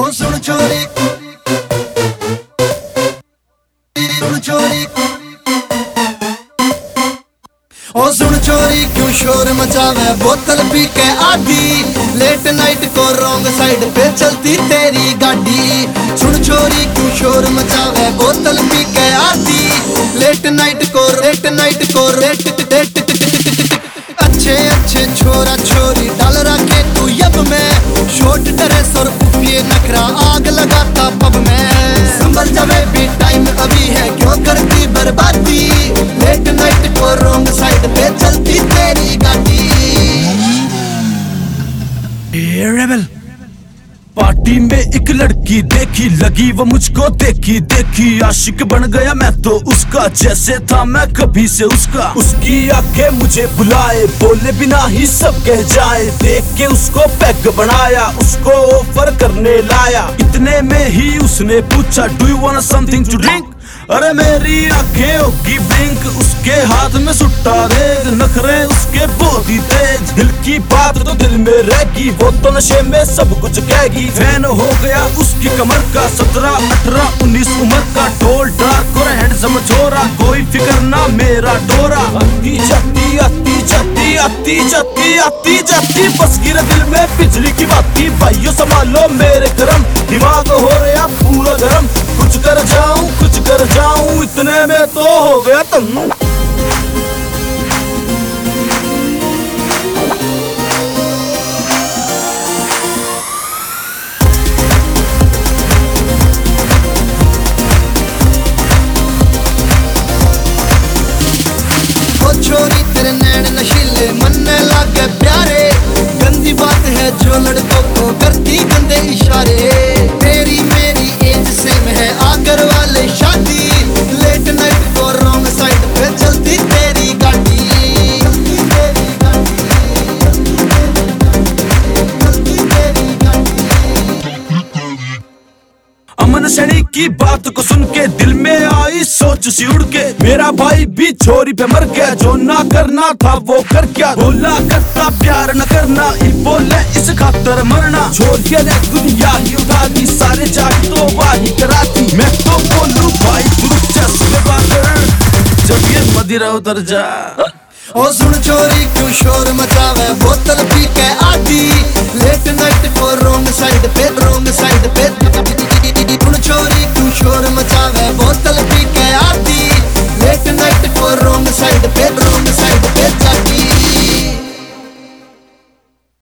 सुन चोरी सुन चोरी ओ सुन चोरी क्यों शोर मचावे बोतल पी के आधी लेट नाइट को रॉन्ग साइड पे चलती तेरी गाड़ी। सुन चोरी क्यों शोर मचावे बोतल पी के आधी लेट नाइट को अच्छे अच्छे छोरा छोरी डाल रखे तू यब में शॉर्ट ड्रेस और ये नखरा आग लगाता पब में। संभल जावे भी टाइम अभी है क्यों करती बर्बादी लेट नाइट को रॉन्ग साइड पे चलती तेरी गाड़ी। रेबल पार्टी में एक लड़की देखी लगी वो मुझको देखी आशिक बन गया मैं तो उसका जैसे था मैं कभी से उसका। उसकी आंखें मुझे बुलाए बोले बिना ही सब कह जाए देख के उसको पैग बनाया उसको ऑफर करने लाया। इतने में ही उसने पूछा do you want something to drink. अरे मेरी आंखें होगी ब्लिंक उसके हाथ में सुट्टा रेग नखरे उसके बहुत ही तेज। दिल की बात तो दिल में रहेगी वो तो नशे में सब कुछ कहेगी। फैन हो गया उसकी कमर का 17, 18, 19 उम्र का ढोल डार्क और हैंडसम छोरा कोई फिक्र ना मेरा डोरा। आती जाती आती जाती आती जाती आती जाती बस गिरा दिल में बिजली की बाती। भाइयों संभालो मेरे गरम दिमाग हो रहा पूरा गरम कुछ कर जाऊं इतने में तो हो गया तुम। छोरी तेरे नैन नशीले मनने लागे प्यारे गंदी बात है जो लड़कों को करती गंदे इशारे। तेरी मेरी एज सेम है आगर वाले शादी लेट नाइट को रॉन्ग साइड पे चलती तेरी गाड़ी। अमन सैनी की बात को सुन के दिल में आई सोच सी उड़ के मेरा भाई भी छोरी पे मर गया जो ना करना था वो कर क्या। बोला करता प्यार न करना बोले इस खातर मरना छोरिया ने दुनिया ही उठा दी सारे जाग तो वाही कराती। मैं तो बोलूं भाई जब ये मदिरा उतर जा। ओ सुन चोरी क्यों शोर मचावे बोतल पी के आधी लेट नाइट को